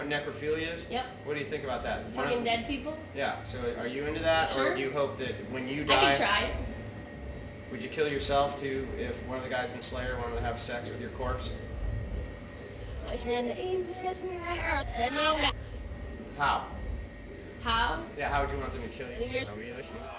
what necrophilia is? Yep. What do you think about that? Fucking dead people? Yeah, so are you into that? Sure. Or do you hope that when you I die... can try it. Would you kill yourself too if one of the guys in Slayer wanted to have sex with your corpse? How? How? Yeah, how would you want them to kill you? Here's- Oh, really?